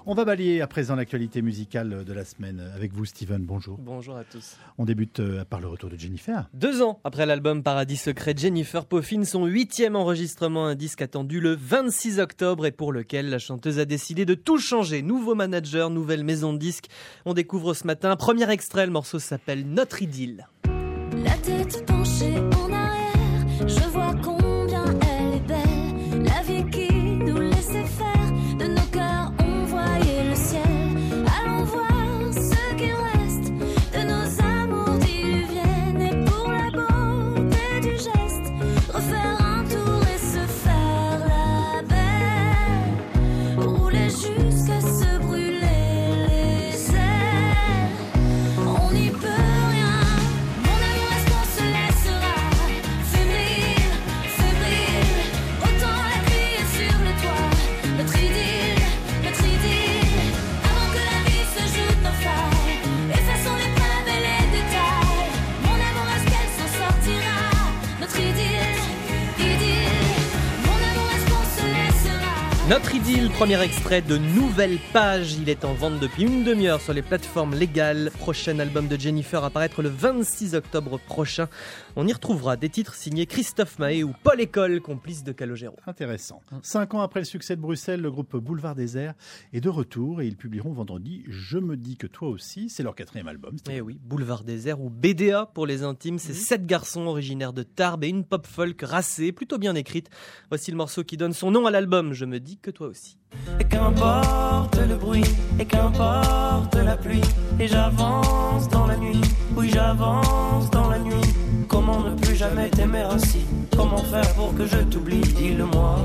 On va balayer à présent l'actualité musicale de la semaine avec vous, Steven. Bonjour. Bonjour à tous. On débute par le retour de Jennifer. 2 ans après l'album Paradis Secret, Jennifer peaufine son 8e enregistrement, un disque attendu le 26 octobre et pour lequel la chanteuse a décidé de tout changer. Nouveau manager, nouvelle maison de disques. On découvre ce matin un premier extrait, le morceau s'appelle Notre Idylle. La tête penchée en arrière, je vois combien elle est belle. La vie qui nous laissait faire, de nos cœurs on voyait le ciel. Allons voir ce qu'il reste de nos amours diluviennes. Et pour la beauté du geste, refaire un tour et se faire la belle. Rouler jusqu'à se brûler les ailes. On n'y peut rien. Notre Idylle, premier extrait de Nouvelle Page. Il est en vente depuis une demi-heure sur les plateformes légales. Prochain album de Jennifer à paraître le 26 octobre prochain. On y retrouvera des titres signés Christophe Maé ou Paul École, complice de Calogero. Intéressant. 5 ans après le succès de Bruxelles, le groupe Boulevard Désert est de retour et ils publieront vendredi Je me dis que toi aussi. C'est leur 4e album. Eh oui, Boulevard Désert ou BDA pour les intimes. C'est 7 garçons originaires de Tarbes et une pop folk racée, plutôt bien écrite. Voici le morceau qui donne son nom à l'album. Je me dis que toi aussi. Et qu'importe le bruit, et qu'importe la pluie, et j'avance dans la nuit, oui j'avance dans la nuit. Comment ne plus jamais t'aimer ainsi? Comment faire pour que je t'oublie? Dis-le-moi.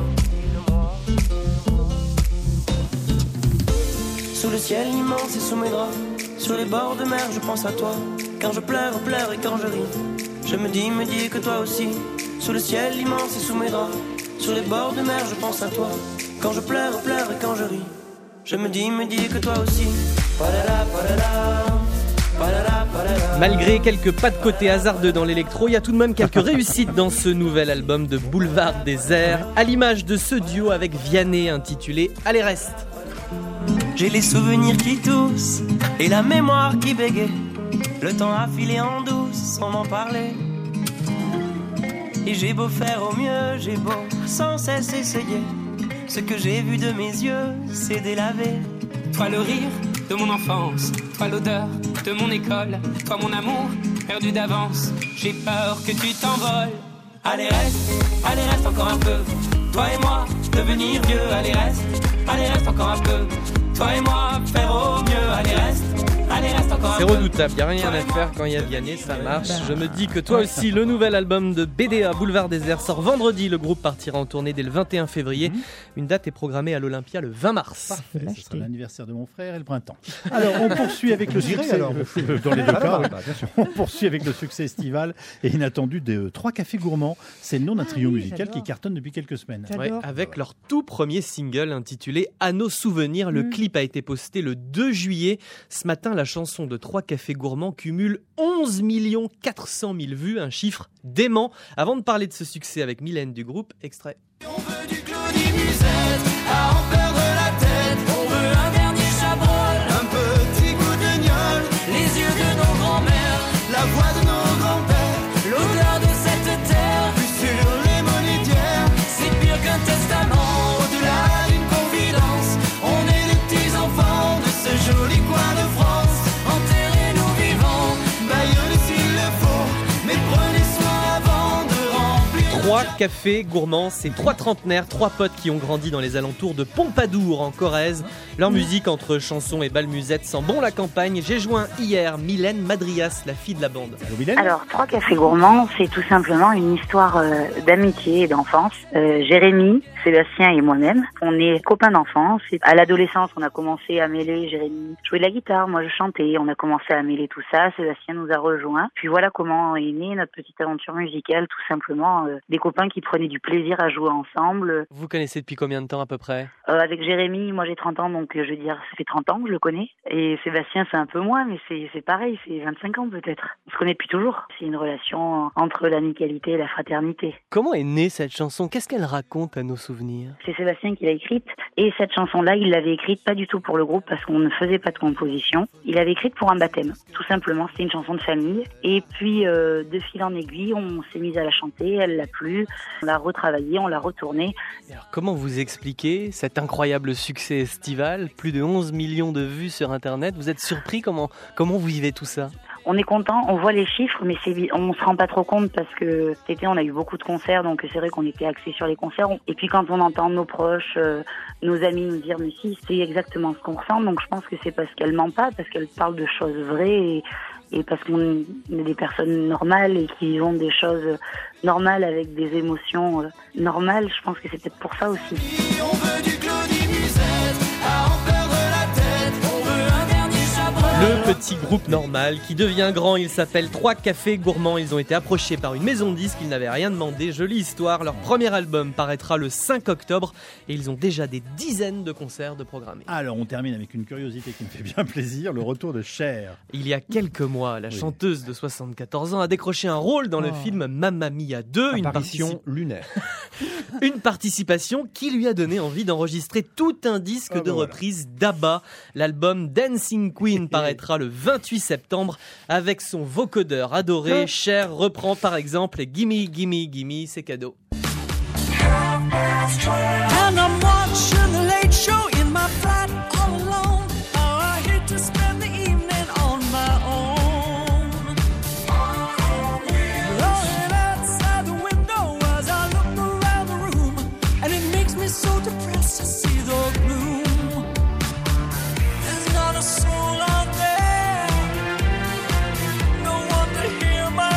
Sous le ciel immense et sous mes draps, sur les bords de mer je pense à toi. Quand je pleure et quand je ris, je me dis que toi aussi. Sous le ciel immense et sous mes draps, sur les bords de mer je pense à toi. Quand je pleure et quand je ris, je me dis que toi aussi. Padala, padala, padala, padala. Malgré quelques pas de côté hasardeux dans l'électro, il y a tout de même quelques réussites dans ce nouvel album de Boulevard Désert, à l'image de ce duo avec Vianney intitulé Allez reste. J'ai les souvenirs qui toussent et la mémoire qui bégaye. Le temps a filé en douce sans m'en parler. Et j'ai beau faire au mieux, j'ai beau sans cesse essayer. Ce que j'ai vu de mes yeux, c'est délavé. Toi le rire de mon enfance, toi l'odeur de mon école, toi mon amour perdu d'avance. J'ai peur que tu t'envoles. Allez reste encore un peu. Toi et moi, devenir vieux. Allez reste encore un peu. Toi et moi, faire au mieux. Allez reste encore un C'est peu. redoutable, y a rien à faire quand il y a Vianney, ça marche. Je me dis que toi aussi, le nouvel album de BDA Boulevard Désert sort vendredi. Le groupe partira en tournée dès le 21 février. Une date est programmée à l'Olympia le 20 mars. Parfait, ce sera l'anniversaire de mon frère et le printemps. Alors, on poursuit avec le succès. alors. Dans les deux cas, oui. Bien sûr. On poursuit avec le succès estival et inattendu des 3 cafés gourmands. C'est le nom d'un trio musical qui cartonne depuis quelques semaines. Ouais, avec leur tout premier single intitulé À nos souvenirs. Le clip a été posté le 2 juillet. Ce matin, la chanson de 3 cafés gourmands cumule 11 400 000 vues, un chiffre dément. Avant de parler de ce succès avec Mylène du groupe, extrait. On veut du Claudie Musette, à en perdre la tête. On veut un dernier chabrol, un petit coup de gnôle. Les yeux de nos grands-mères, la voix de nos grands-pères, l'odeur de cette terre, vue sur les monétières. C'est pire qu'un testament, au-delà d'une confidence. On est les petits enfants de ce joli coin de France. Enterrez-nous vivants, baillez-le s'il le faut, mais prenez soin avant de remplir. 3 cafés gourmands, c'est 3 trentenaires, 3 potes qui ont grandi dans les alentours de Pompadour en Corrèze. Leur musique entre chansons et bal musette sent bon la campagne. J'ai joint hier Mylène Madrias, la fille de la bande. Allô, Mylène ? Alors, 3 cafés gourmands, c'est tout simplement une histoire d'amitié et d'enfance. Jérémy, Sébastien et moi-même, on est copains d'enfance. Et à l'adolescence, on a commencé à mêler. Jérémy jouait de la guitare, moi je chantais. On a commencé à mêler tout ça. Sébastien nous a rejoints. Puis voilà comment est née notre petite aventure musicale, tout simplement. Des copains qui prenaient du plaisir à jouer ensemble. Vous connaissez depuis combien de temps à peu près ? Avec Jérémy, moi j'ai 30 ans, donc je veux dire, ça fait 30 ans que je le connais. Et Sébastien, c'est un peu moins, mais c'est pareil, c'est 25 ans peut-être. On se connaît depuis toujours. C'est une relation entre l'amicalité et la fraternité. Comment est née cette chanson ? Qu'est-ce qu'elle raconte à nos souvenirs ? C'est Sébastien qui l'a écrite. Et cette chanson-là, il l'avait écrite pas du tout pour le groupe parce qu'on ne faisait pas de composition. Il l'avait écrite pour un baptême. Tout simplement, c'était une chanson de famille. Et puis, de fil en aiguille, on s'est mis à la chanter, elle l'a plu. On l'a retravaillée, on l'a retournée. Alors, comment vous expliquez cet incroyable succès estival ? Plus de 11 millions de vues sur Internet. Vous êtes surpris ? Comment vous vivez tout ça ? On est content, on voit les chiffres, mais on se rend pas trop compte parce que cet été on a eu beaucoup de concerts, donc c'est vrai qu'on était axé sur les concerts. Et puis quand on entend nos proches, nos amis nous dire mais si, c'est exactement ce qu'on ressent, donc je pense que c'est parce qu'elle ment pas, parce qu'elle parle de choses vraies et parce qu'on est des personnes normales et qui ont des choses normales avec des émotions normales. Je pense que c'est peut-être pour ça aussi. On veut du Claudie Musette, à en perdre la tête. On veut un dernier Chabrol. Le petit groupe normal qui devient grand, il s'appelle 3 Cafés Gourmands. Ils ont été approchés par une maison de disques, ils n'avaient rien demandé. Jolie histoire, leur premier album paraîtra le 5 octobre et ils ont déjà des dizaines de concerts de programmés. Alors, on termine avec une curiosité qui me fait bien plaisir, le retour de Cher. Il y a quelques mois, la chanteuse de 74 ans a décroché un rôle dans le film Mamma Mia 2, Apparition lunaire. une participation qui lui a donné envie d'enregistrer tout un disque de reprise d'ABBA. L'album Dancing Queen paraîtra le 28 septembre avec son vocodeur adoré. Cher reprend par exemple Gimme Gimme Gimme, c'est cadeau. And I'm watching the late show in my flat all alone. Oh, I hate to spend the evening on my own. Looking outside the window as I look around the room, and it makes me so depressed to see the gloom. There's not a soul out there, no one to hear my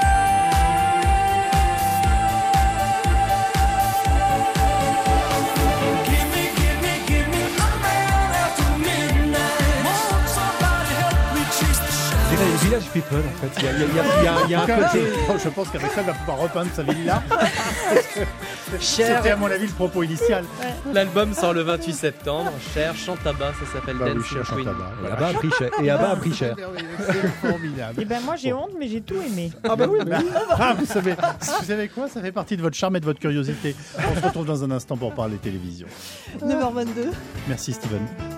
Village People en fait. Il y a un côté. Je pense qu'avec ça, il va pouvoir repeindre sa villa. Cher, C'était à mon avis le propos initial. l'album sort le 28 septembre. Cher chante ABBA, ça s'appelle Bah oui, Dancing Cher chante Queen. là-bas. Et Abba a pris cher. Et Abba a pris cher. C'est formidable. Eh ben moi j'ai honte, mais j'ai tout aimé. Ah bah oui. Ah, vous savez quoi? Ça fait partie de votre charme et de votre curiosité. On se retrouve dans un instant pour parler télévision. 9h22. Merci Steven.